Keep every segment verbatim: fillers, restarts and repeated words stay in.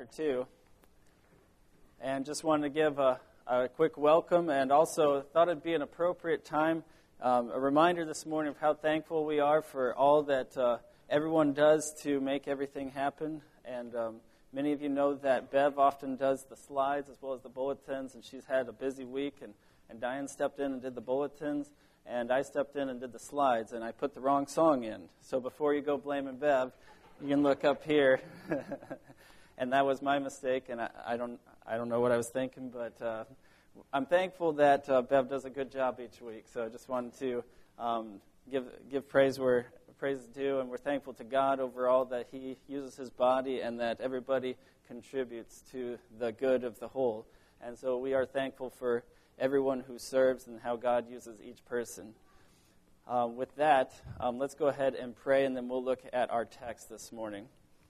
chapter two. And just wanted to give a, a quick welcome, and also thought it'd be an appropriate time, um, a reminder this morning of how thankful we are for all that uh, everyone does to make everything happen. And um, many of you know that Bev often does the slides as well as the bulletins, and she's had a busy week, and, and Diane stepped in and did the bulletins, and I stepped in and did the slides, and I put the wrong song in. So before you go blaming Bev, you can look up here. And that was my mistake, and I, I don't I don't know what I was thinking, but uh, I'm thankful that uh, Bev does a good job each week. So I just wanted to um, give give praise where praise is due, and we're thankful to God overall that He uses His body and that everybody contributes to the good of the whole. And so we are thankful for everyone who serves and how God uses each person. Uh, with that, um, let's go ahead and pray, and then we'll look at our text this morning.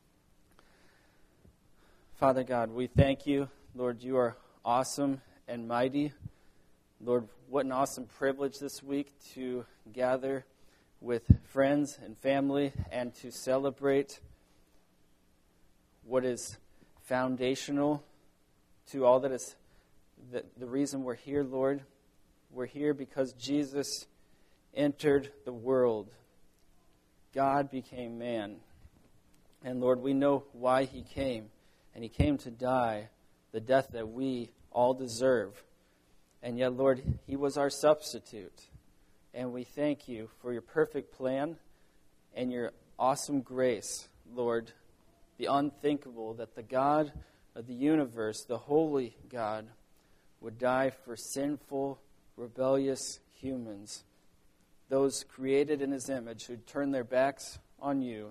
Father God, we thank you. Lord, you are awesome and mighty. Lord, what an awesome privilege this week to gather with friends and family and to celebrate what is foundational to all that is the, the reason we're here, Lord. We're here because Jesus entered the world. God became man. And Lord, we know why He came. And He came to die the death that we all deserve. And yet, Lord, He was our substitute. And we thank you for your perfect plan and your awesome grace, Lord, the unthinkable, that the God of the universe, the holy God, would die for sinful, rebellious humans, those created in His image who turn their backs on you.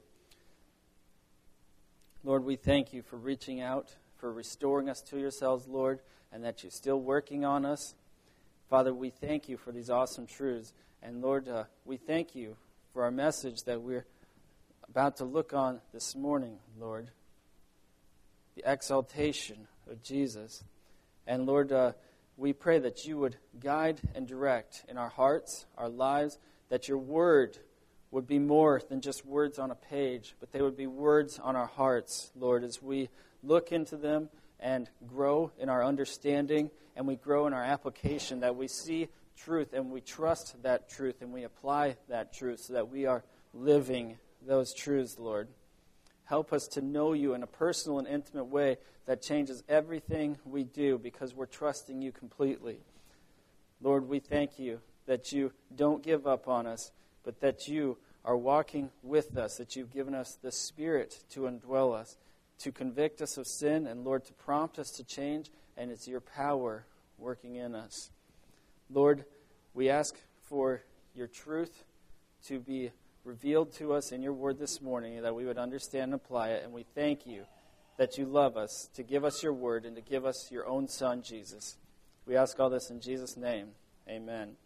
Lord, we thank you for reaching out, for restoring us to yourselves, Lord, and that you're still working on us. Father, we thank you for these awesome truths. And Lord, uh, we thank you for our message that we're about to look on this morning, Lord, the exaltation of Jesus. And Lord, uh, we pray that you would guide and direct in our hearts, our lives, that your word would be more than just words on a page, but they would be words on our hearts, Lord, as we look into them and grow in our understanding and we grow in our application, that we see truth and we trust that truth and we apply that truth so that we are living those truths, Lord. Help us to know you in a personal and intimate way that changes everything we do because we're trusting you completely. Lord, we thank you that you don't give up on us, but that you are walking with us, that you've given us the Spirit to indwell us, to convict us of sin, and, Lord, to prompt us to change, and it's your power working in us. Lord, we ask for your truth to be revealed to us in your word this morning, that we would understand and apply it, and we thank you that you love us, to give us your word, and to give us your own Son, Jesus. We ask all this in Jesus' name. Amen.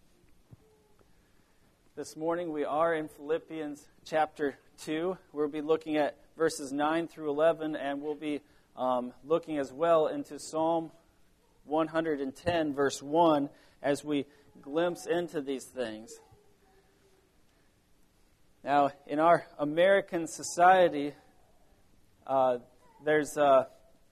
This morning we are in Philippians chapter two. We'll be looking at verses nine through eleven, and we'll be um, looking as well into Psalm one hundred ten, verse one, as we glimpse into these things. Now, in our American society, uh, there's uh,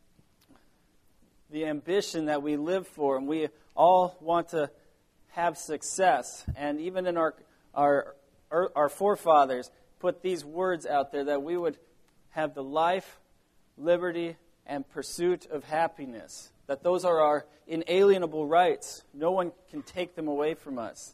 the ambition that we live for, and we all want to have success. And even in our Our, our forefathers put these words out there that we would have the life, liberty, and pursuit of happiness. That those are our inalienable rights. No one can take them away from us.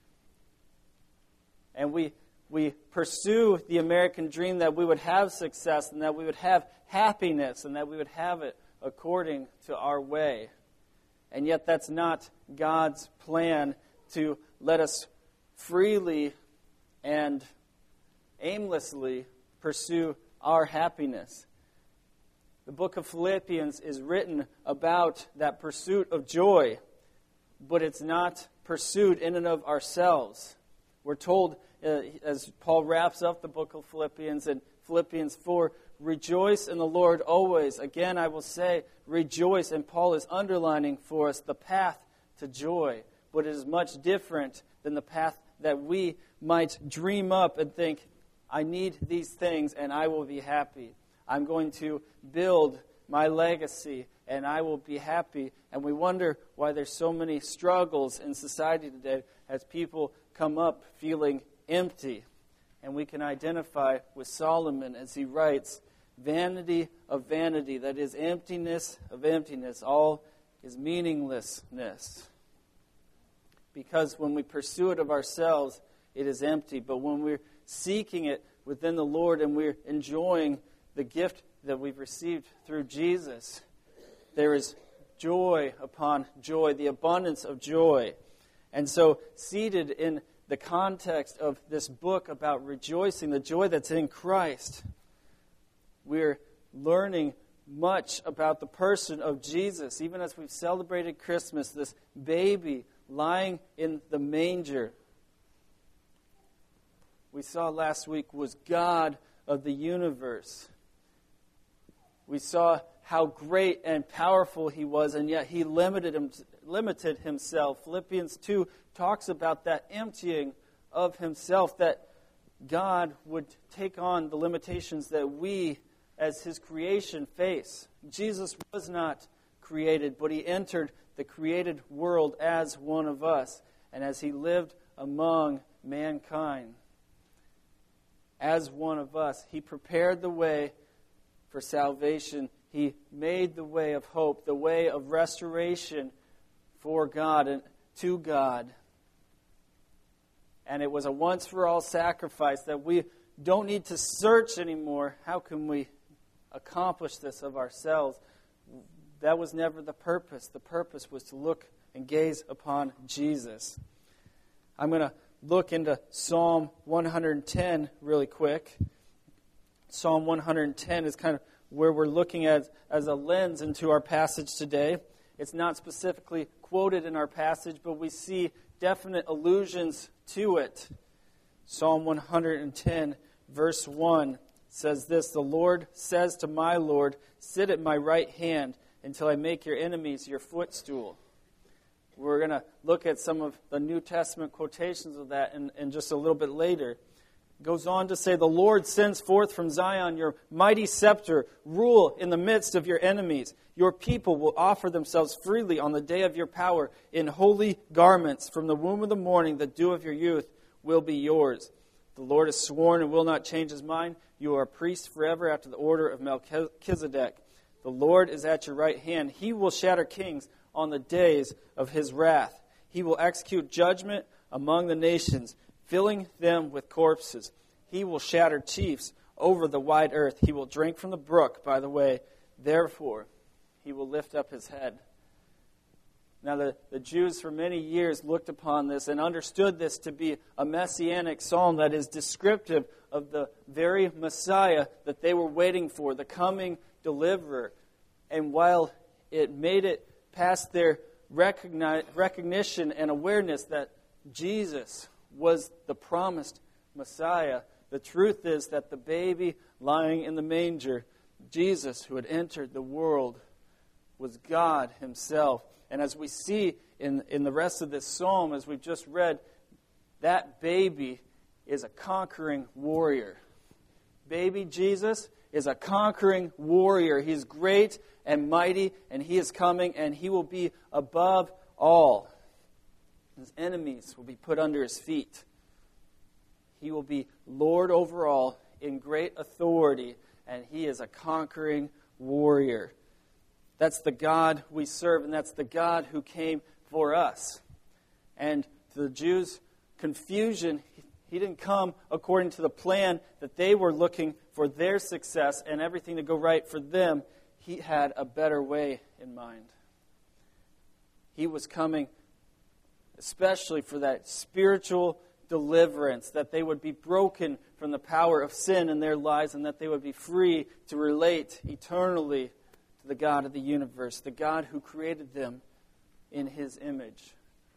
And we we pursue the American dream that we would have success and that we would have happiness and that we would have it according to our way. And yet that's not God's plan to let us freely and aimlessly pursue our happiness. The book of Philippians is written about that pursuit of joy, but it's not pursued in and of ourselves. We're told, uh, as Paul wraps up the book of Philippians in Philippians four, rejoice in the Lord always. Again, I will say, rejoice. And Paul is underlining for us the path to joy, but it is much different than the path that we might dream up and think, I need these things and I will be happy. I'm going to build my legacy, and I will be happy. And we wonder why there's so many struggles in society today as people come up feeling empty. And we can identify with Solomon as he writes, vanity of vanity, that is emptiness of emptiness, all is meaninglessness. Because when we pursue it of ourselves, it is empty. But when we're seeking it within the Lord and we're enjoying the gift that we've received through Jesus, there is joy upon joy, the abundance of joy. And so, seated in the context of this book about rejoicing, the joy that's in Christ, we're learning much about the person of Jesus. Even as we've celebrated Christmas, this baby lying in the manger, we saw last week was God of the universe. We saw how great and powerful he was, and yet he limited him, limited himself. Philippians two talks about that emptying of himself, that God would take on the limitations that we as his creation face. Jesus was not created, but he entered the created world as one of us. And as he lived among mankind, as one of us, he prepared the way for salvation. He made the way of hope, the way of restoration for God and to God. And it was a once-for-all sacrifice that we don't need to search anymore. How can we accomplish this of ourselves? That was never the purpose. The purpose was to look and gaze upon Jesus. I'm going to look into Psalm one hundred ten really quick. Psalm one hundred ten is kind of where we're looking at as a lens into our passage today. It's not specifically quoted in our passage, but we see definite allusions to it. Psalm one hundred ten, verse one says this, "The Lord says to my Lord, sit at my right hand until I make your enemies your footstool." We're going to look at some of the New Testament quotations of that in, in just a little bit later. It goes on to say, "The Lord sends forth from Zion your mighty scepter. Rule in the midst of your enemies. Your people will offer themselves freely on the day of your power in holy garments. From the womb of the morning, the dew of your youth will be yours. The Lord has sworn and will not change his mind. You are a priest forever after the order of Melchizedek. The Lord is at your right hand. He will shatter kings on the days of his wrath. He will execute judgment among the nations, filling them with corpses. He will shatter chiefs over the wide earth. He will drink from the brook by the way. Therefore, he will lift up his head." Now, the, the Jews for many years looked upon this and understood this to be a messianic psalm that is descriptive of the very Messiah that they were waiting for, the coming deliverer. And while it made it past their recogni- recognition and awareness that Jesus was the promised Messiah, the truth is that the baby lying in the manger, Jesus, who had entered the world, was God himself. And as we see in, in the rest of this psalm, as we've just read, that baby is a conquering warrior. Baby Jesus is a conquering warrior. He's great and mighty, and he is coming, and he will be above all. His enemies will be put under his feet. He will be Lord over all in great authority, and he is a conquering warrior. That's the God we serve, and that's the God who came for us. And to the Jews' confusion, he didn't come according to the plan that they were looking for their success and everything to go right for them. He had a better way in mind. He was coming especially for that spiritual deliverance, that they would be broken from the power of sin in their lives and that they would be free to relate eternally to the God of the universe, the God who created them in his image.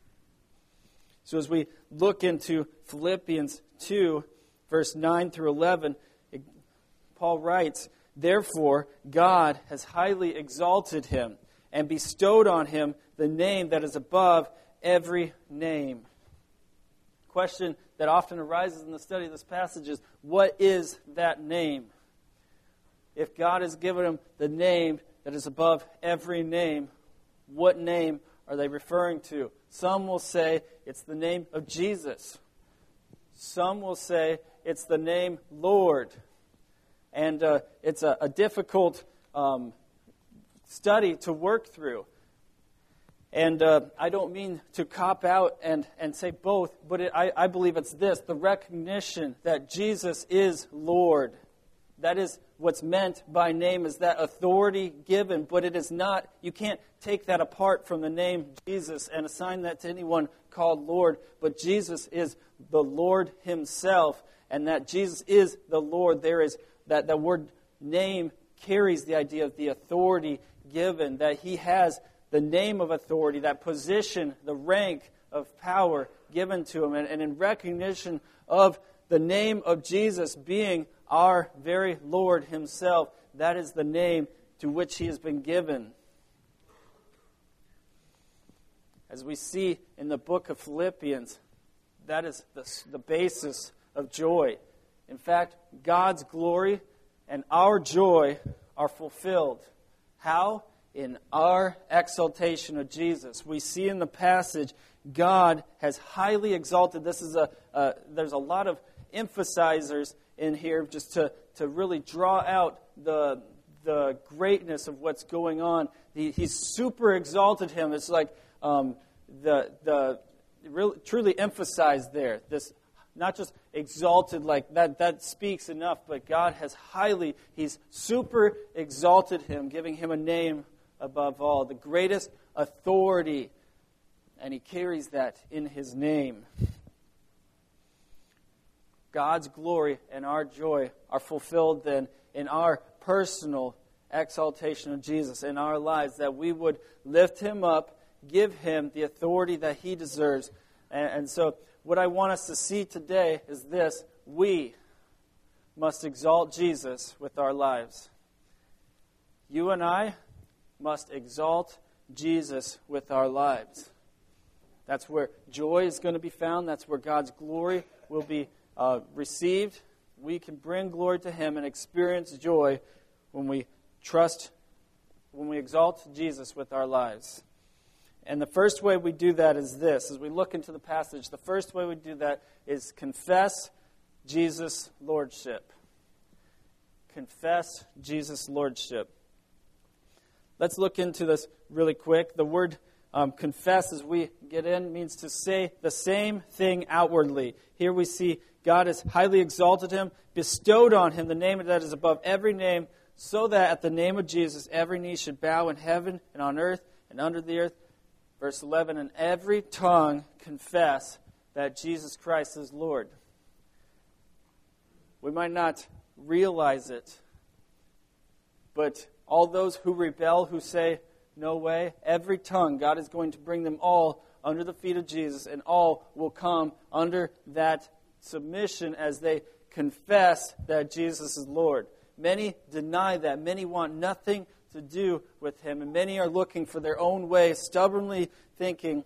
So as we look into Philippians two, verse nine through eleven, it, Paul writes, "Therefore God has highly exalted him and bestowed on him the name that is above every name." Question that often arises in the study of this passage is, what is that name? If God has given him the name that is above every name. What name are they referring to? Some will say it's the name of Jesus. Some will say it's the name Lord. And uh, it's a, a difficult um, study to work through. And uh, I don't mean to cop out and, and say both, but it, I, I believe it's this, the recognition that Jesus is Lord. That is what's meant by name, is that authority given, but it is not, you can't take that apart from the name Jesus and assign that to anyone called Lord, but Jesus is the Lord himself, and that Jesus is the Lord. There is, that the word name carries the idea of the authority given, that he has the name of authority, that position, the rank of power given to him. And, and in recognition of the name of Jesus being our very Lord himself, that is the name to which he has been given. As we see in the book of Philippians, that is the, the basis of joy. In fact, God's glory and our joy are fulfilled. How? In our exaltation of Jesus. We see in the passage, God has highly exalted. This is a, a there's a lot of emphasizers in here just to, to really draw out the the greatness of what's going on. He, he's super exalted him. It's like um, the the really truly emphasized there. This not just exalted like that. That speaks enough. But God has highly. He's super exalted him, giving him a name above all, the greatest authority, and he carries that in his name. God's glory and our joy are fulfilled then in our personal exaltation of Jesus in our lives, that we would lift him up, give him the authority that he deserves. And, and so what I want us to see today is this: we must exalt Jesus with our lives. You and I must exalt Jesus with our lives. That's where joy is going to be found. That's where God's glory will be uh, received. We can bring glory to him and experience joy when we trust, when we exalt Jesus with our lives. And the first way we do that is this. As we look into the passage, the first way we do that is confess Jesus' lordship. Confess Jesus' lordship. Let's look into this really quick. The word um, confess, as we get in, means to say the same thing outwardly. Here we see God has highly exalted him, bestowed on him the name that is above every name, so that at the name of Jesus every knee should bow in heaven and on earth and under the earth. Verse eleven, and every tongue confess that Jesus Christ is Lord. We might not realize it, but all those who rebel, who say, no way, every tongue, God is going to bring them all under the feet of Jesus, and all will come under that submission as they confess that Jesus is Lord. Many deny that. Many want nothing to do with him, and many are looking for their own way, stubbornly thinking,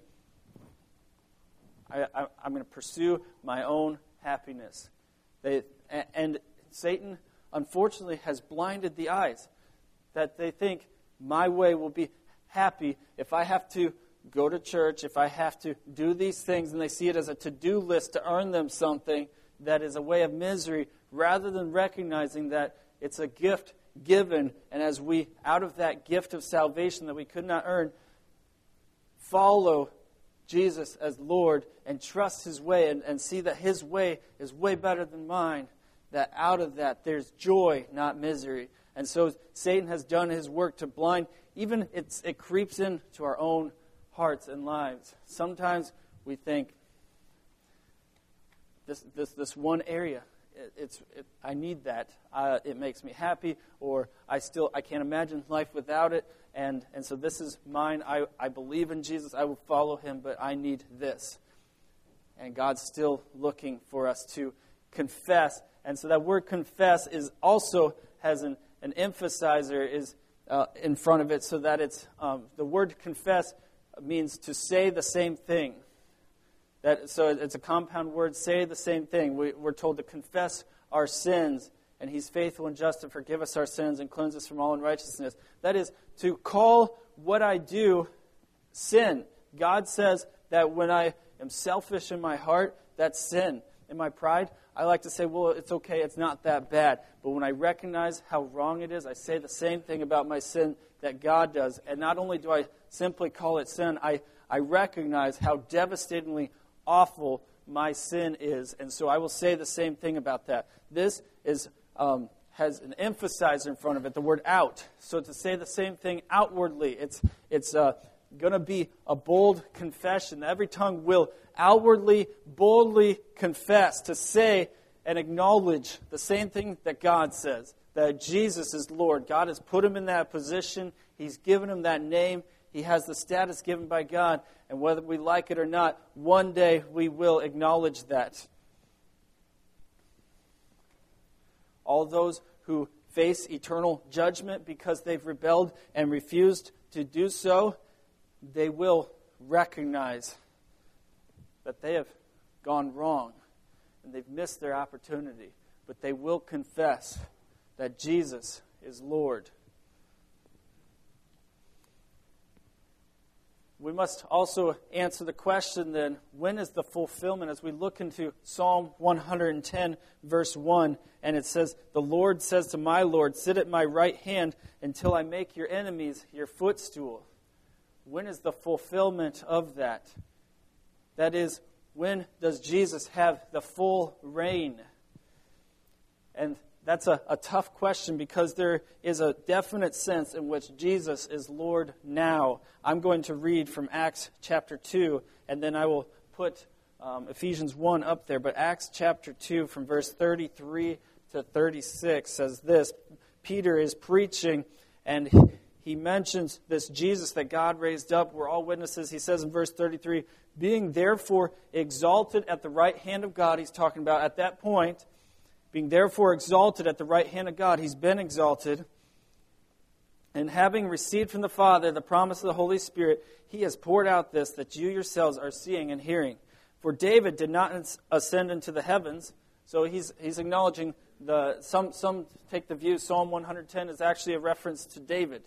I, I, I'm going to pursue my own happiness. They, and Satan, unfortunately, has blinded the eyes, that they think my way will be happy if I have to go to church, if I have to do these things, and they see it as a to-do list to earn them something that is a way of misery, rather than recognizing that it's a gift given, and as we, out of that gift of salvation that we could not earn, follow Jesus as Lord and trust his way and, and see that his way is way better than mine, that out of that there's joy, not misery. And so Satan has done his work to blind. Even it's, it creeps into our own hearts and lives. Sometimes we think, this this this one area, it, it's it, I need that. Uh, it makes me happy, or I still I can't imagine life without it. And and so this is mine. I I believe in Jesus. I will follow him, but I need this. And God's still looking for us to confess. And so that word confess is also has an An emphasizer is uh, in front of it, so that it's um, the word confess means to say the same thing. That so it's a compound word. Say the same thing. We, we're told to confess our sins and He's faithful and just to forgive us our sins and cleanse us from all unrighteousness. That is, to call what I do sin. God says that when I am selfish in my heart, that's sin. In my pride, I like to say, well, it's okay, it's not that bad. But when I recognize how wrong it is, I say the same thing about my sin that God does. And not only do I simply call it sin, I, I recognize how devastatingly awful my sin is. And so I will say the same thing about that. This is um, has an emphasizer in front of it, the word out. So to say the same thing outwardly, it's it's uh, going to be a bold confession. Every tongue will outwardly, boldly confess, to say and acknowledge the same thing that God says, that Jesus is Lord. God has put Him in that position. He's given Him that name. He has the status given by God. And whether we like it or not, one day we will acknowledge that. All those who face eternal judgment because they've rebelled and refused to do so, they will recognize that they have gone wrong and they've missed their opportunity. But they will confess that Jesus is Lord. We must also answer the question then, when is the fulfillment? As we look into Psalm one hundred ten, verse one, and it says, "The Lord says to my Lord, sit at my right hand until I make your enemies your footstool." When is the fulfillment of that? That is, when does Jesus have the full reign? And that's a, a tough question because there is a definite sense in which Jesus is Lord now. I'm going to read from Acts chapter two, and then I will put um, Ephesians one up there. But Acts chapter two from verse thirty-three to thirty-six says this. Peter is preaching, and he mentions this Jesus that God raised up. We're all witnesses. He says in verse thirty-three, "Being therefore exalted at the right hand of God," he's talking about at that point, being therefore exalted at the right hand of God, He's been exalted, "and having received from the Father the promise of the Holy Spirit, He has poured out this that you yourselves are seeing and hearing. For David did not ascend into the heavens," so he's he's acknowledging the some some take the view Psalm one hundred ten is actually a reference to David.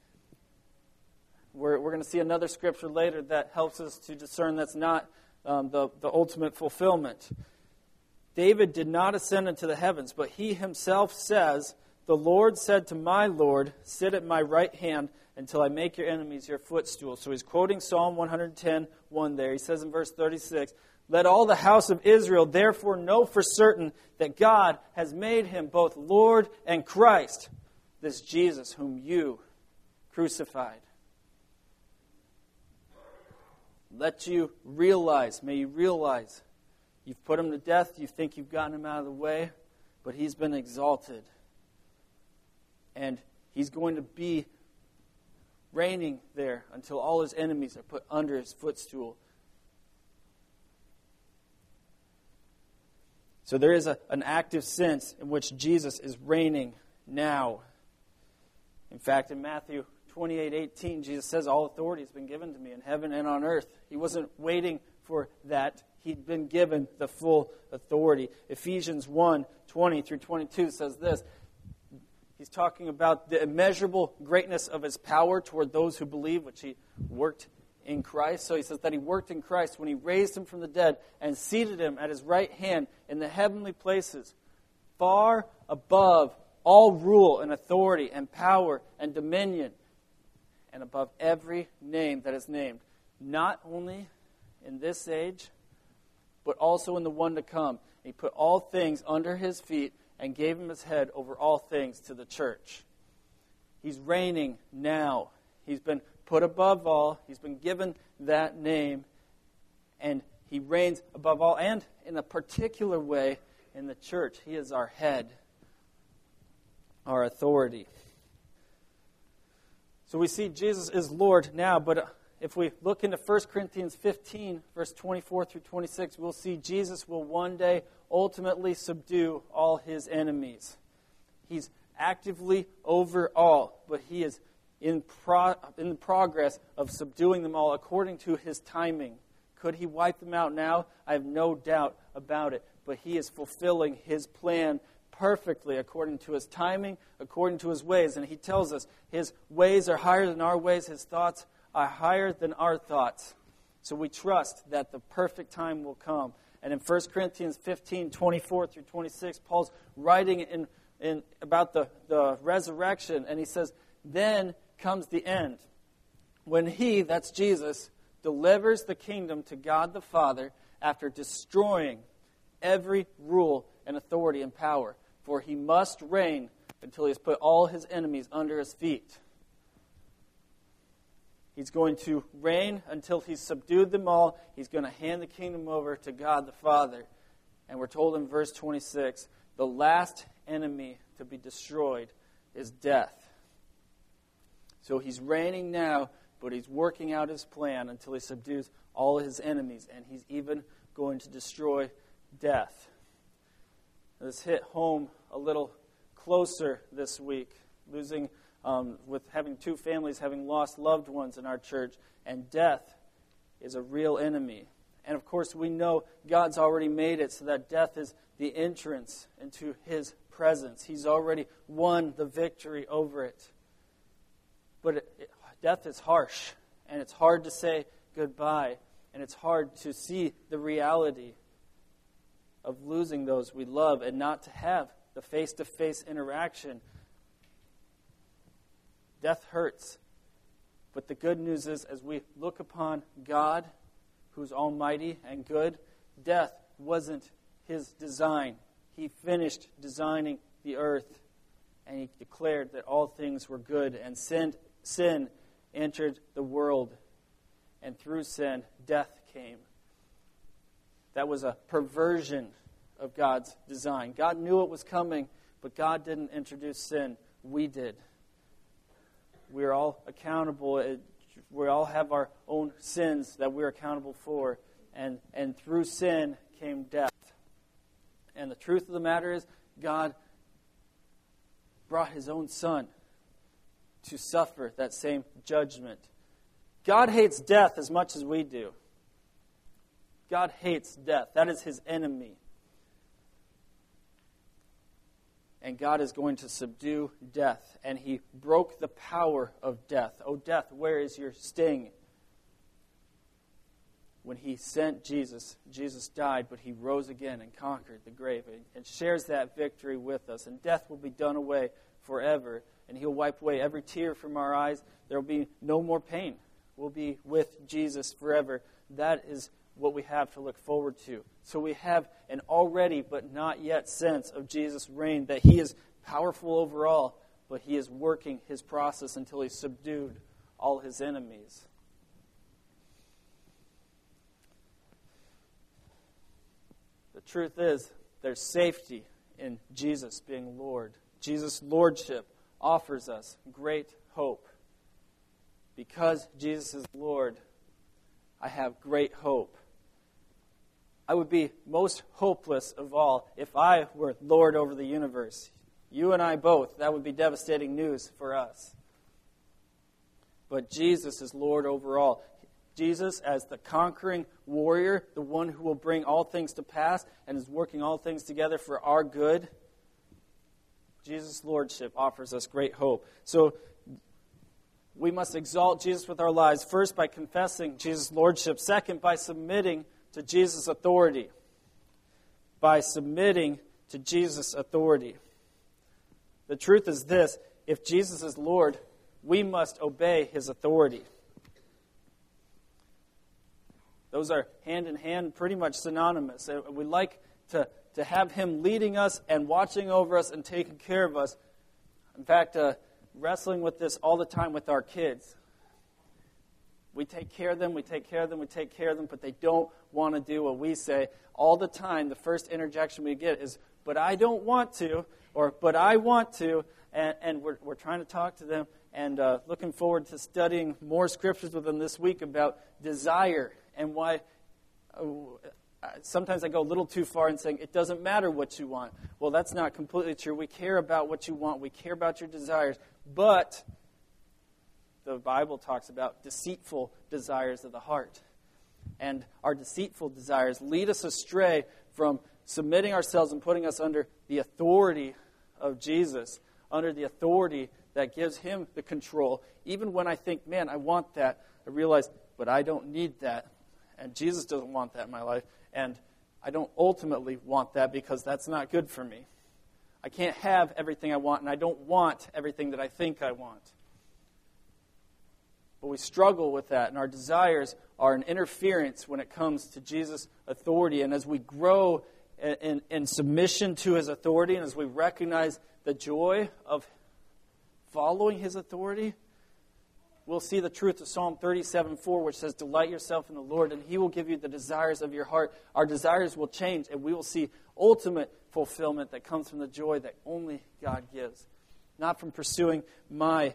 We're we're going to see another scripture later that helps us to discern that's not um, the the ultimate fulfillment. David did not ascend into the heavens, but he himself says, "The Lord said to my Lord, sit at my right hand until I make your enemies your footstool." So he's quoting Psalm one hundred ten, one there. He says in verse thirty-six, "Let all the house of Israel therefore know for certain that God has made Him both Lord and Christ, this Jesus whom you crucified." Let you realize, may you realize, you've put Him to death, you think you've gotten Him out of the way, but He's been exalted. And He's going to be reigning there until all His enemies are put under His footstool. So there is a, an active sense in which Jesus is reigning now. In fact, in Matthew twenty-eight eighteen, Jesus says, "All authority has been given to me in heaven and on earth." He wasn't waiting for that. He'd been given the full authority. Ephesians one twenty through twenty-two says this. He's talking about the immeasurable greatness of His power toward those who believe, which He worked in Christ. So he says that He worked in Christ when He raised Him from the dead and seated Him at His right hand in the heavenly places, far above all rule and authority and power and dominion, and above every name that is named, not only in this age, but also in the one to come. He put all things under His feet and gave Him His head over all things to the church. He's reigning now. He's been put above all. He's been given that name. And He reigns above all. And in a particular way in the church, He is our head, our authority. So we see Jesus is Lord now, but if we look into First Corinthians fifteen, verse twenty-four through twenty-six, we'll see Jesus will one day ultimately subdue all His enemies. He's actively over all, but He is in, pro- in the progress of subduing them all according to His timing. Could He wipe them out now? I have no doubt about it, but He is fulfilling His plan perfectly according to his timing, according to his ways. And he tells us his ways are higher than our ways, his thoughts are higher than our thoughts. So we trust that the perfect time will come. And in First Corinthians fifteen, twenty-four through twenty-six, Paul's writing in, in about the, the resurrection, and he says, then comes the end, when he, that's Jesus, delivers the kingdom to God the Father after destroying every rule and authority and power. For he must reign until he has put all his enemies under his feet. He's going to reign until he's subdued them all. He's going to hand the kingdom over to God the Father. And we're told in verse twenty-six, the last enemy to be destroyed is death. So he's reigning now, but he's working out his plan until he subdues all his enemies. And he's even going to destroy death. This hit home a little closer this week, losing Um, with having two families having lost loved ones in our church, and death is a real enemy. And of course, we know God's already made it so that death is the entrance into his presence. He's already won the victory over it. But it, it, death is harsh, and it's hard to say goodbye, and it's hard to see the reality of losing those we love and not to have the face-to-face interaction. Death hurts. But the good news is, as we look upon God, who's almighty and good, death wasn't his design. He finished designing the earth, and he declared that all things were good, and sin, sin entered the world, and through sin, death came. That was a perversion of God's design. God knew it was coming, but God didn't introduce sin. We did. We're all accountable. We all have our own sins that we're accountable for. And, and through sin came death. And the truth of the matter is, God brought his own Son to suffer that same judgment. God hates death as much as we do. God hates death. That is his enemy. And God is going to subdue death. And he broke the power of death. Oh, death, where is your sting? When he sent Jesus, Jesus died, but he rose again and conquered the grave. And shares that victory with us. And death will be done away forever. And he'll wipe away every tear from our eyes. There will be no more pain. We'll be with Jesus forever. That is what we have to look forward to. So we have an already but not yet sense of Jesus' reign, that he is powerful over all, but he is working his process until he's subdued all his enemies. The truth is, there's safety in Jesus being Lord. Jesus' lordship offers us great hope. Because Jesus is Lord, I have great hope. I would be most hopeless of all if I were Lord over the universe. You and I both. That would be devastating news for us. But Jesus is Lord over all. Jesus, as the conquering warrior, the one who will bring all things to pass and is working all things together for our good, Jesus' lordship offers us great hope. So we must exalt Jesus with our lives, first by confessing Jesus' lordship, second by submitting to Jesus' authority. By submitting to Jesus' authority. The truth is this: if Jesus is Lord, we must obey his authority. Those are hand in hand, pretty much synonymous. We like to, to have him leading us and watching over us and taking care of us. In fact, uh, wrestling with this all the time with our kids. We take care of them, we take care of them, we take care of them, but they don't want to do what we say. All the time, the first interjection we get is, but I don't want to, or but I want to, and, and we're, we're trying to talk to them, and uh, looking forward to studying more scriptures with them this week about desire, and why uh, sometimes I go a little too far in saying it doesn't matter what you want. Well, that's not completely true. We care about what you want. We care about your desires, but the Bible talks about deceitful desires of the heart. And our deceitful desires lead us astray from submitting ourselves and putting us under the authority of Jesus, under the authority that gives him the control. Even when I think, man, I want that, I realize, but I don't need that. And Jesus doesn't want that in my life. And I don't ultimately want that because that's not good for me. I can't have everything I want, and I don't want everything that I think I want. But we struggle with that, and our desires are an interference when it comes to Jesus' authority. And as we grow in, in, in submission to his authority, and as we recognize the joy of following his authority, we'll see the truth of Psalm thirty-seven four, which says, delight yourself in the Lord, and he will give you the desires of your heart. Our desires will change, and we will see ultimate fulfillment that comes from the joy that only God gives, not from pursuing my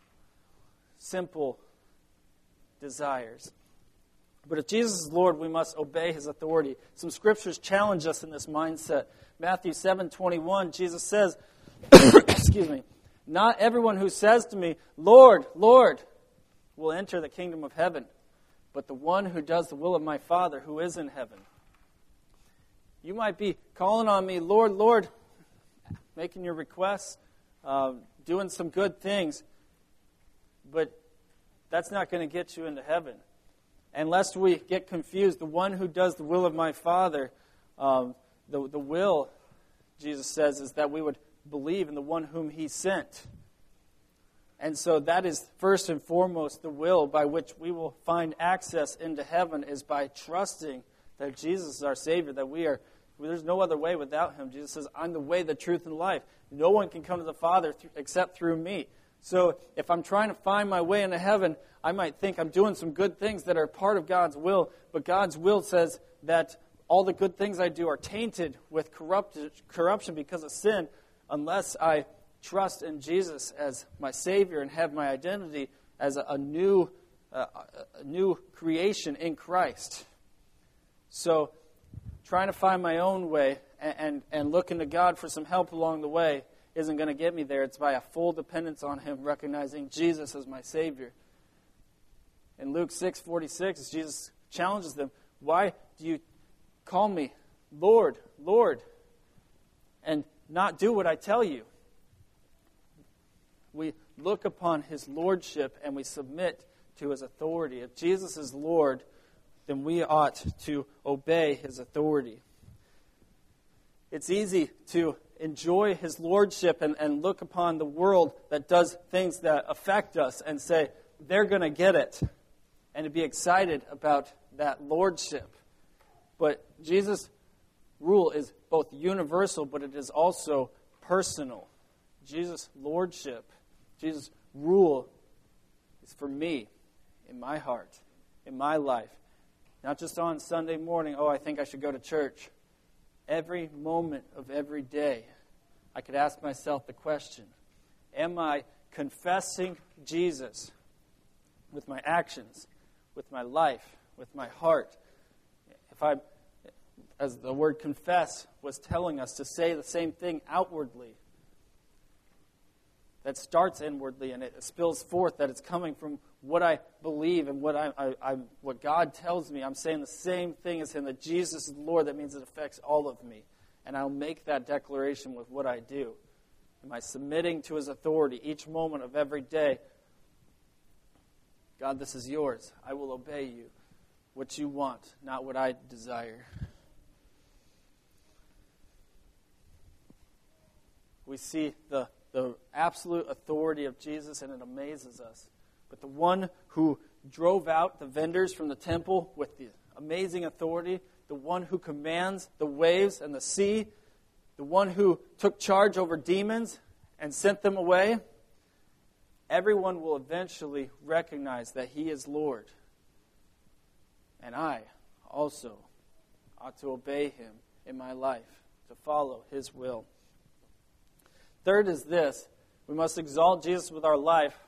simple desires. But if Jesus is Lord, we must obey his authority. Some scriptures challenge us in this mindset. Matthew seven twenty-one, Jesus says, excuse me, not everyone who says to me, Lord, Lord, will enter the kingdom of heaven, but the one who does the will of my Father who is in heaven. You might be calling on me, Lord, Lord, making your requests, uh, doing some good things, but that's not going to get you into heaven. And lest we get confused, the one who does the will of my Father, um, the, the will, Jesus says, is that we would believe in the one whom he sent. And so that is first and foremost the will by which we will find access into heaven, is by trusting that Jesus is our Savior, that we are, there's no other way without him. Jesus says, I'm the way, the truth, and life. No one can come to the Father th- except through me. So if I'm trying to find my way into heaven, I might think I'm doing some good things that are part of God's will, but God's will says that all the good things I do are tainted with corrupt, corruption because of sin, unless I trust in Jesus as my Savior and have my identity as a, a new, uh, a new creation in Christ. So trying to find my own way and, and, and looking to God for some help along the way isn't going to get me there. It's by a full dependence on him, recognizing Jesus as my Savior. In Luke six forty-six, Jesus challenges them, why do you call me Lord, Lord, and not do what I tell you? We look upon his lordship and we submit to his authority. If Jesus is Lord, then we ought to obey his authority. It's easy to enjoy his lordship and, and look upon the world that does things that affect us and say, they're going to get it, and to be excited about that lordship. But Jesus' rule is both universal, but it is also personal. Jesus' lordship, Jesus' rule is for me, in my heart, in my life. Not just on Sunday morning, oh, I think I should go to church. Every moment of every day, I could ask myself the question, am I confessing Jesus with my actions, with my life, with my heart? If I, as the word confess was telling us, to say the same thing outwardly, that starts inwardly and it spills forth, that it's coming from what I believe and what I, I, I what God tells me. I'm saying the same thing as him, that Jesus is Lord. That means it affects all of me. And I'll make that declaration with what I do. Am I submitting to his authority each moment of every day? God, this is yours. I will obey you. What you want, not what I desire. We see the the absolute authority of Jesus, and it amazes us. But the one who drove out the vendors from the temple with the amazing authority, the one who commands the waves and the sea, the one who took charge over demons and sent them away, everyone will eventually recognize that he is Lord. And I also ought to obey him in my life, to follow his will. Third is this: we must exalt Jesus with our life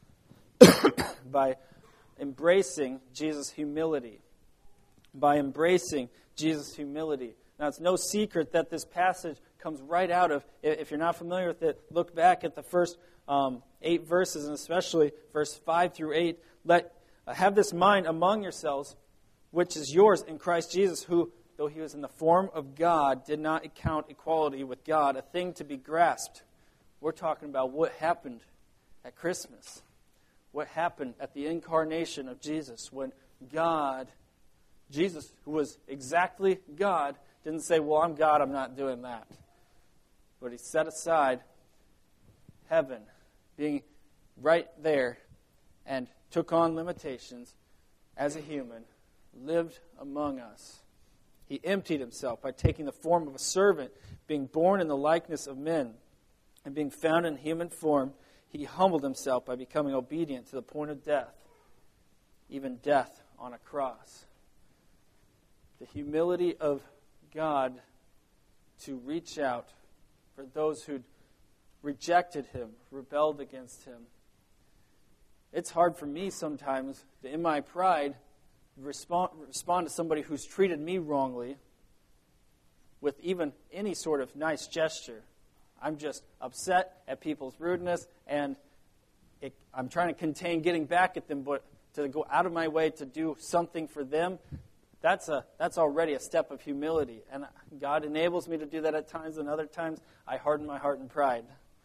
by embracing Jesus' humility. By embracing Jesus' humility. Now, it's no secret that this passage comes right out of, if you're not familiar with it, look back at the first um, eight verses, and especially verse five through eight. Let uh, have this mind among yourselves, which is yours in Christ Jesus, who, though he was in the form of God, did not account equality with God a thing to be grasped. We're talking about what happened at Christmas. What happened at the incarnation of Jesus when God, Jesus, who was exactly God, didn't say, well, I'm God, I'm not doing that. But he set aside heaven, being right there, and took on limitations as a human, lived among us. He emptied himself by taking the form of a servant, being born in the likeness of men, and being found in human form, he humbled himself by becoming obedient to the point of death, even death on a cross. The humility of God to reach out for those who'd rejected him, rebelled against him. It's hard for me sometimes to, in my pride, respond, respond to somebody who's treated me wrongly with even any sort of nice gesture. I'm just upset at people's rudeness, and it, I'm trying to contain getting back at them, but to go out of my way to do something for them, that's a that's already a step of humility. And God enables me to do that at times, and other times I harden my heart in pride.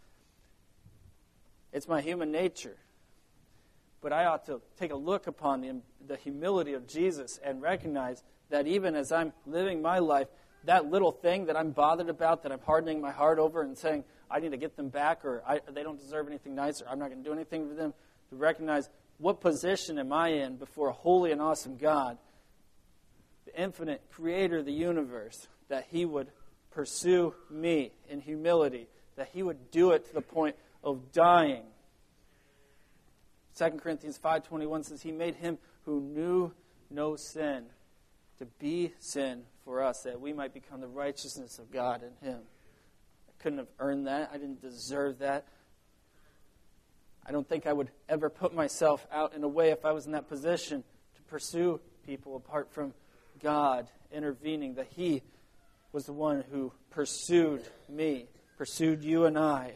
It's my human nature. But I ought to take a look upon the, the humility of Jesus and recognize that even as I'm living my life, that little thing that I'm bothered about, that I'm hardening my heart over and saying, I need to get them back, or I, they don't deserve anything nice, or I'm not going to do anything for them, to recognize what position am I in before a holy and awesome God, the infinite creator of the universe, that he would pursue me in humility, that he would do it to the point of dying. Second Corinthians five twenty-one says, he made him who knew no sin to be sin for us, that we might become the righteousness of God in him. I couldn't have earned that. I didn't deserve that. I don't think I would ever put myself out in a way, if I was in that position, to pursue people apart from God intervening, that he was the one who pursued me, pursued you and I.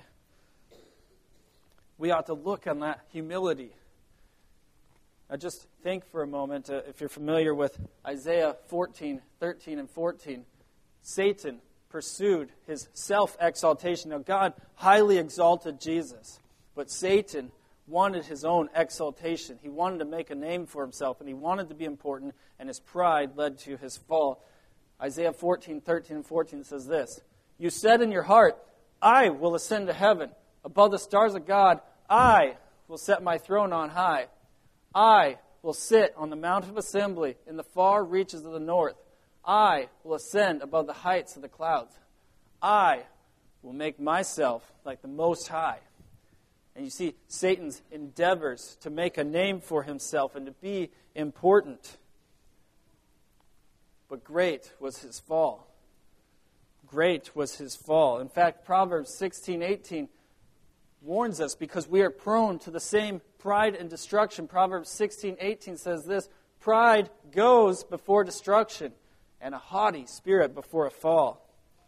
We ought to look on that humility. Now just think for a moment, uh, if you're familiar with Isaiah fourteen, thirteen and fourteen. Satan pursued his self-exaltation. Now God highly exalted Jesus, but Satan wanted his own exaltation. He wanted to make a name for himself, and he wanted to be important, and his pride led to his fall. Isaiah fourteen, thirteen and fourteen says this, you said in your heart, I will ascend to heaven. Above the stars of God, I will set my throne on high. I will sit on the Mount of Assembly in the far reaches of the north. I will ascend above the heights of the clouds. I will make myself like the Most High. And you see Satan's endeavors to make a name for himself and to be important. But great was his fall. Great was his fall. In fact, Proverbs sixteen eighteen warns us, because we are prone to the same pride and destruction. Proverbs sixteen eighteen says this, pride goes before destruction, and a haughty spirit before a fall.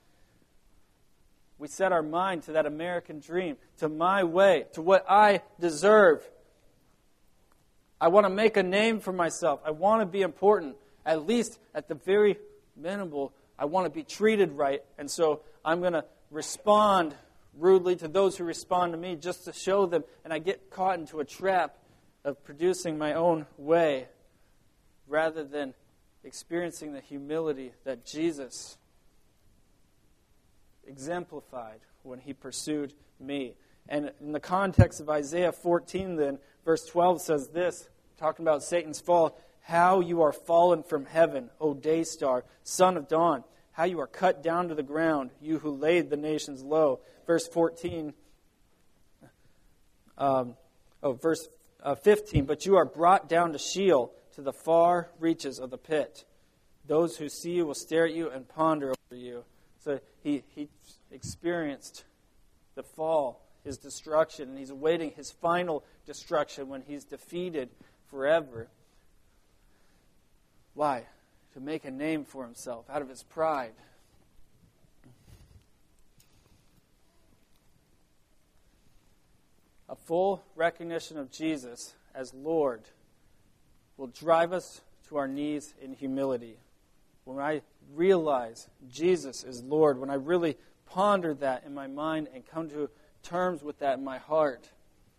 We set our mind to that American dream, to my way, to what I deserve. I want to make a name for myself. I want to be important. At least at the very minimal, I want to be treated right. And so I'm going to respond rudely to those who respond to me just to show them. And I get caught into a trap of producing my own way rather than experiencing the humility that Jesus exemplified when he pursued me. And in the context of Isaiah fourteen then, verse twelve says this, talking about Satan's fall, how you are fallen from heaven, O day star, son of dawn, how you are cut down to the ground, you who laid the nations low. Verse fourteen, um, oh, verse uh, fifteen, but you are brought down to Sheol, to the far reaches of the pit. Those who see you will stare at you and ponder over you. So he, he experienced the fall, his destruction, and he's awaiting his final destruction when he's defeated forever. Why? To make a name for himself out of his pride. A full recognition of Jesus as Lord will drive us to our knees in humility, when I realize Jesus is Lord, when I really ponder that in my mind and come to terms with that in my heart,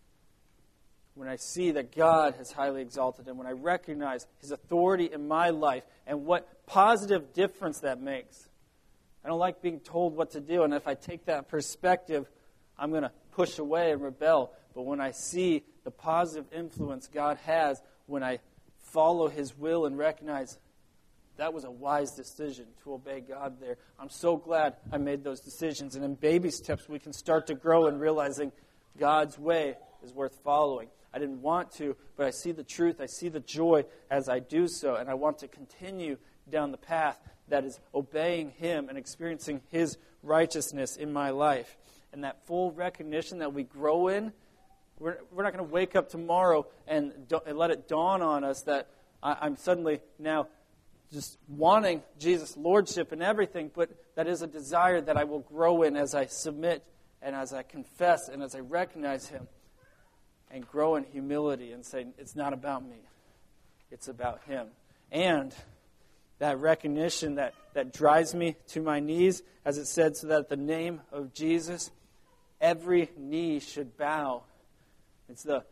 when I see that God has highly exalted him, when I recognize his authority in my life and what positive difference that makes. I don't like being told what to do, and if I take that perspective, I'm going to push away and rebel. But when I see the positive influence God has, when I follow his will and recognize that was a wise decision to obey God there, I'm so glad I made those decisions. And in baby steps, we can start to grow in realizing God's way is worth following. I didn't want to, but I see the truth, I see the joy as I do so, and I want to continue down the path that is obeying him and experiencing his righteousness in my life. And that full recognition that we grow in, we're, we're not going to wake up tomorrow and, do, and let it dawn on us that I, I'm suddenly now just wanting Jesus' lordship and everything, but that is a desire that I will grow in as I submit and as I confess and as I recognize him and grow in humility and say, it's not about me, it's about him. And that recognition that, that drives me to my knees, as it said, so that at the name of Jesus, every knee should bow. It's the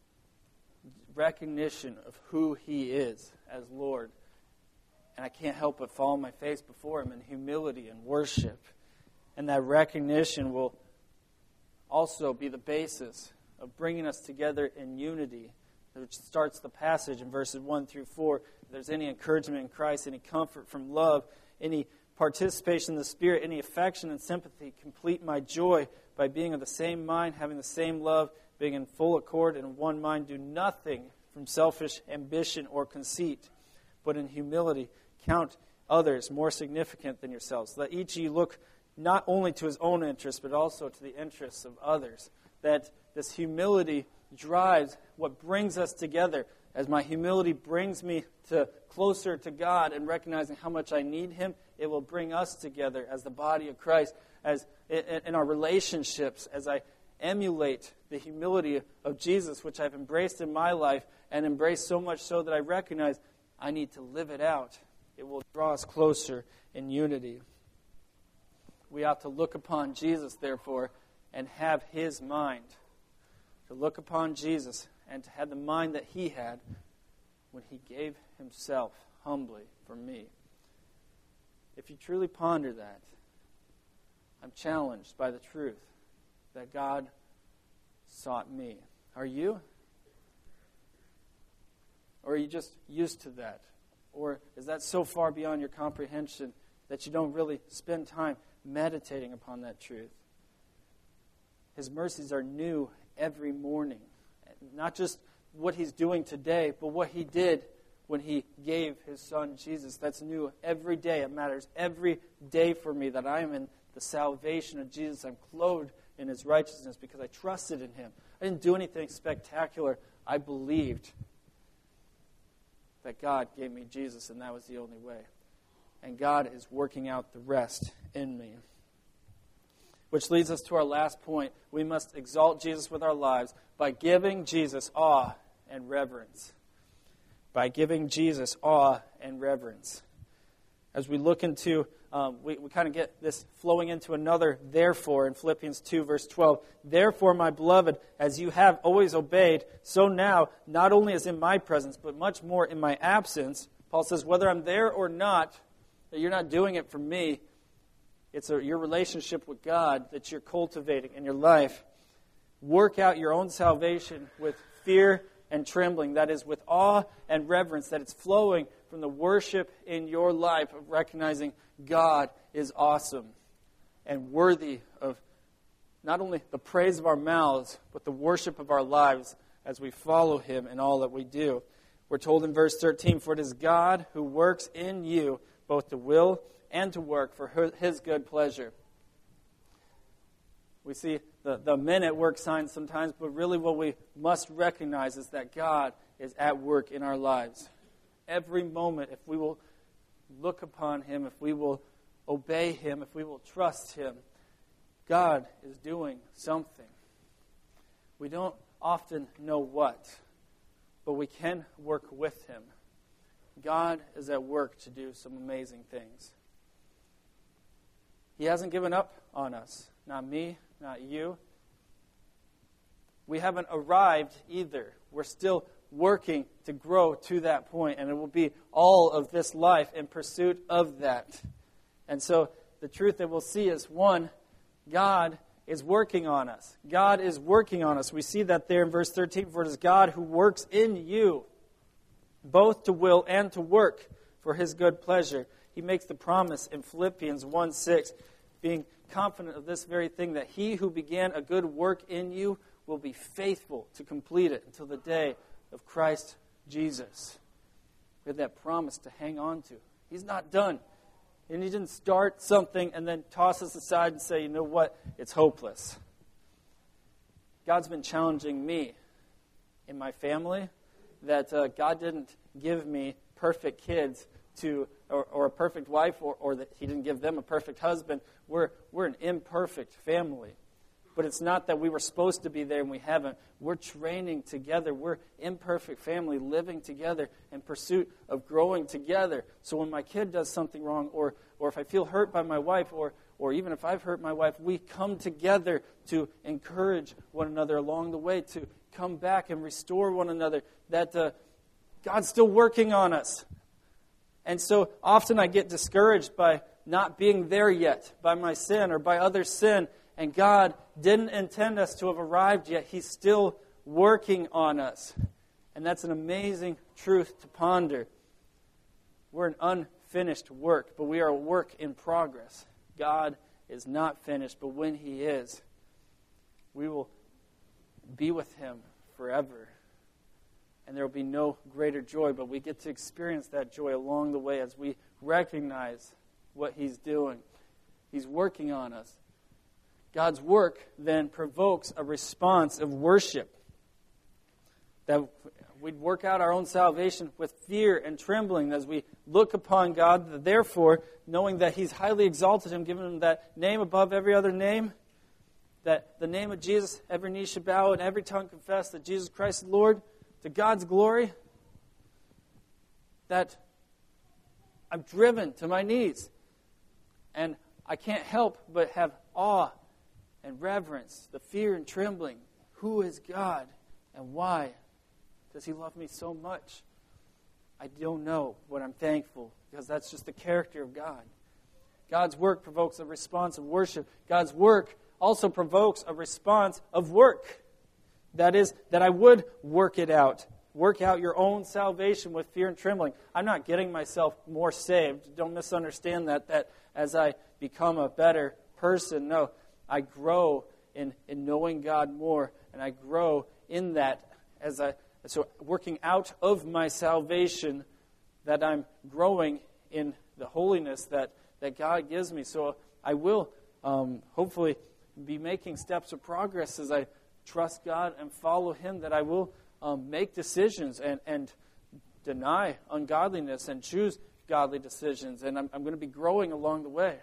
recognition of who he is as Lord. And I can't help but fall on my face before him in humility and worship. And that recognition will also be the basis of bringing us together in unity, which starts the passage in verses one through four. If there's any encouragement in Christ, any comfort from love, any participation in the Spirit, any affection and sympathy, complete my joy by being of the same mind, having the same love, being in full accord and one mind. Do nothing from selfish ambition or conceit, but in humility count others more significant than yourselves. Let each of you look not only to his own interests, but also to the interests of others. That this humility drives what brings us together. As my humility brings me to closer to God and recognizing how much I need him, it will bring us together as the body of Christ, as in our relationships, as I emulate the humility of Jesus, which I've embraced in my life and embraced so much so that I recognize I need to live it out. It will draw us closer in unity. We ought to look upon Jesus, therefore, and have his mind. To look upon Jesus and to have the mind that he had when he gave himself humbly for me. If you truly ponder that, I'm challenged by the truth that God sought me. Are you? Or are you just used to that? Or is that so far beyond your comprehension that you don't really spend time meditating upon that truth? His mercies are new every morning. Not just what he's doing today, but what he did when he gave his son Jesus. That's new every day. It matters every day for me that I am in the salvation of Jesus. I'm clothed in his righteousness because I trusted in him. I didn't do anything spectacular. I believed that God gave me Jesus, and that was the only way. And God is working out the rest in me. Which leads us to our last point. We must exalt Jesus with our lives by giving Jesus awe and reverence. By giving Jesus awe and reverence. As we look into, um, we, we kind of get this flowing into another therefore in Philippians two, verse twelve. Therefore, my beloved, as you have always obeyed, so now, not only as in my presence, but much more in my absence. Paul says, whether I'm there or not, that you're not doing it for me. It's a, your relationship with God that you're cultivating in your life. Work out your own salvation with fear and trembling. That is, with awe and reverence. That it's flowing from the worship in your life of recognizing God is awesome and worthy of not only the praise of our mouths, but the worship of our lives as we follow him in all that we do. We're told in verse thirteen, for it is God who works in you both to will and to work for his good pleasure. We see the, the men at work signs sometimes, but really what we must recognize is that God is at work in our lives. Every moment, if we will look upon him, if we will obey him, if we will trust him, God is doing something. We don't often know what, but we can work with him. God is at work to do some amazing things. He hasn't given up on us. Not me, not you. We haven't arrived either. We're still working to grow to that point, and it will be all of this life in pursuit of that. And so the truth that we'll see is, one, God is working on us. God is working on us. We see that there in verse thirteen, for it is God who works in you, both to will and to work for His good pleasure. He makes the promise in Philippians one six, being confident of this very thing, that He who began a good work in you will be faithful to complete it until the day of Christ Jesus. We have that promise to hang on to. He's not done. And He didn't start something and then toss us aside and say, you know what, it's hopeless. God's been challenging me in my family that uh, God didn't give me perfect kids to, or, or a perfect wife, or, or that He didn't give them a perfect husband. We're, we're an imperfect family. But it's not that we were supposed to be there and we haven't. We're training together. We're imperfect family living together in pursuit of growing together. So when my kid does something wrong, or or if I feel hurt by my wife, or or even if I've hurt my wife, we come together to encourage one another along the way, to come back and restore one another. That uh, God's still working on us. And so often I get discouraged by not being there yet, by my sin or by other sin. And God didn't intend us to have arrived yet. He's still working on us. And that's an amazing truth to ponder. We're an unfinished work, but we are a work in progress. God is not finished, but when He is, we will be with Him forever. And there will be no greater joy, but we get to experience that joy along the way as we recognize what He's doing. He's working on us. God's work then provokes a response of worship. That we'd work out our own salvation with fear and trembling as we look upon God. Therefore, knowing that He's highly exalted Him, given Him that name above every other name, that the name of Jesus, every knee should bow and every tongue confess that Jesus Christ is Lord, to God's glory, that I'm driven to my knees. And I can't help but have awe and reverence, the fear and trembling. Who is God and why does He love me so much? I don't know, but I'm thankful because that's just the character of God. God's work provokes a response of worship. God's work also provokes a response of work. That is, that I would work it out. Work out your own salvation with fear and trembling. I'm not getting myself more saved. Don't misunderstand that, that as I become a better person. No, I grow in, in knowing God more, and I grow in that as I so working out of my salvation, that I'm growing in the holiness that, that God gives me. So I will um, hopefully be making steps of progress as I trust God and follow Him, that I will um, make decisions and, and deny ungodliness and choose godly decisions. And I'm, I'm going to be growing along the way.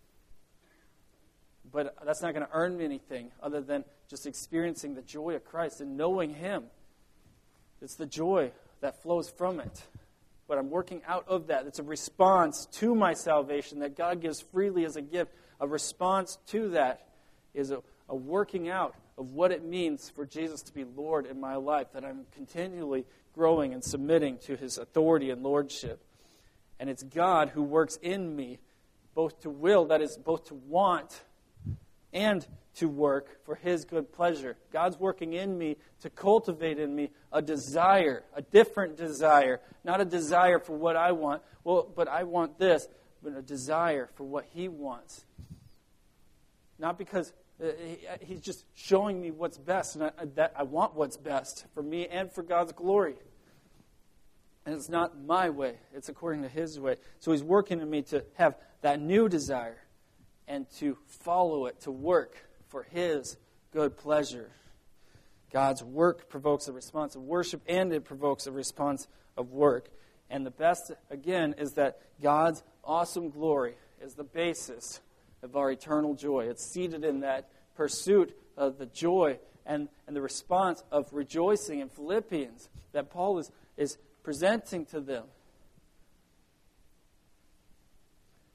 But that's not going to earn me anything other than just experiencing the joy of Christ and knowing Him. It's the joy that flows from it. But I'm working out of that. It's a response to my salvation that God gives freely as a gift. A response to that is a, a working out of what it means for Jesus to be Lord in my life, that I'm continually growing and submitting to His authority and lordship. And it's God who works in me, both to will, that is, both to want and to work for His good pleasure. God's working in me to cultivate in me a desire, a different desire, not a desire for what I want, well, but I want this, but a desire for what He wants. Not because He's just showing me what's best, and I, that I want what's best for me and for God's glory. And it's not my way, it's according to His way. So He's working in me to have that new desire and to follow it, to work for His good pleasure. God's work provokes a response of worship, and it provokes a response of work. And the best, again, is that God's awesome glory is the basis of our eternal joy. It's seated in that pursuit of the joy and, and the response of rejoicing in Philippians that Paul is, is presenting to them.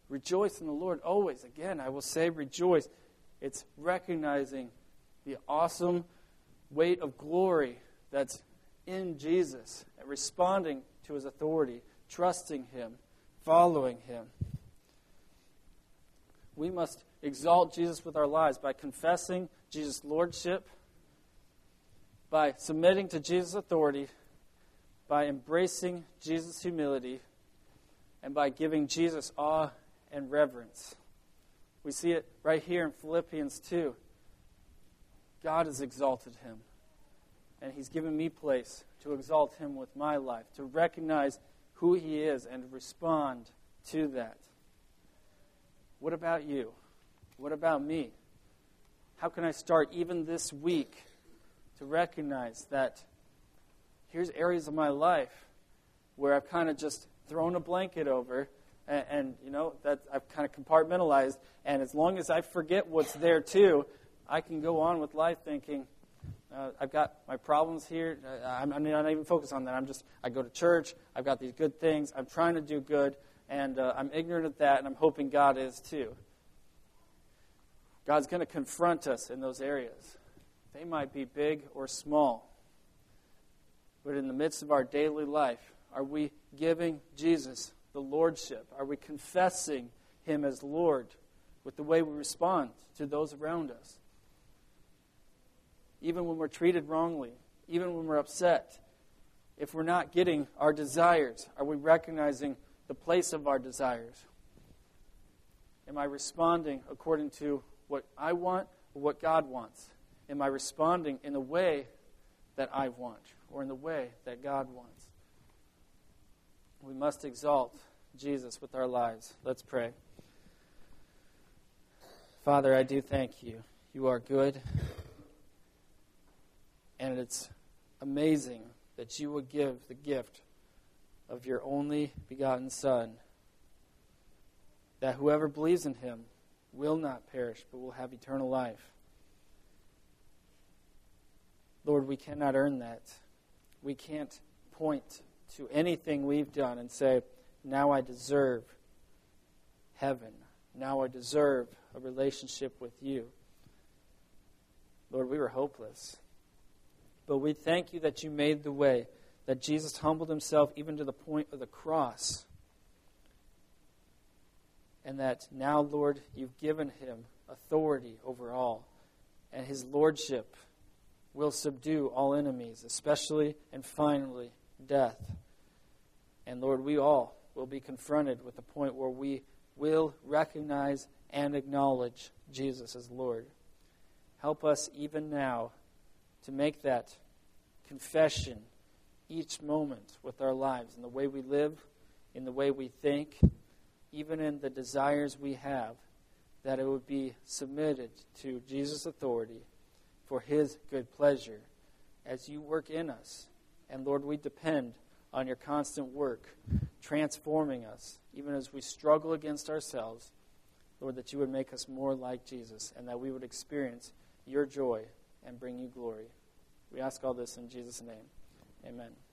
Rejoice in the Lord always. Again, I will say rejoice. It's recognizing the awesome weight of glory that's in Jesus and responding to his authority, trusting him, following him. We must exalt Jesus with our lives by confessing Jesus' lordship, by submitting to Jesus' authority, by embracing Jesus' humility, and by giving Jesus awe and reverence. We see it right here in Philippians two. God has exalted him, and he's given me place to exalt him with my life, to recognize who he is and to respond to that. What about you? What about me? How can I start even this week to recognize that here's areas of my life where I've kind of just thrown a blanket over and, and you know, that I've kind of compartmentalized, and as long as I forget what's there too, I can go on with life thinking, uh, I've got my problems here. Uh, I'm, I'm not even focused on that. I'm just, I go to church. I've got these good things. I'm trying to do good, and uh, I'm ignorant of that, and I'm hoping God is too. God's going to confront us in those areas. They might be big or small. But in the midst of our daily life, are we giving Jesus the lordship? Are we confessing him as Lord with the way we respond to those around us? Even when we're treated wrongly, even when we're upset, if we're not getting our desires, are we recognizing the place of our desires? Am I responding according to what I want or what God wants? Am I responding in the way that I want or in the way that God wants? We must exalt Jesus with our lives. Let's pray. Father, I do thank you. You are good. And it's amazing that you would give the gift of your only begotten Son, that whoever believes in him will not perish, but will have eternal life. Lord, we cannot earn that. We can't point to anything we've done and say, now I deserve heaven. Now I deserve a relationship with you. Lord, we were hopeless. But we thank you that you made the way, that Jesus humbled himself even to the point of the cross. And that now, Lord, you've given him authority over all. And his lordship will subdue all enemies, especially and finally death. And Lord, we all will be confronted with the point where we will recognize and acknowledge Jesus as Lord. Help us even now to make that confession each moment with our lives, in the way we live, in the way we think, even in the desires we have, that it would be submitted to Jesus' authority for his good pleasure as you work in us. And Lord, we depend on your constant work, transforming us, even as we struggle against ourselves. Lord, that you would make us more like Jesus and that we would experience your joy and bring you glory. We ask all this in Jesus' name. Amen.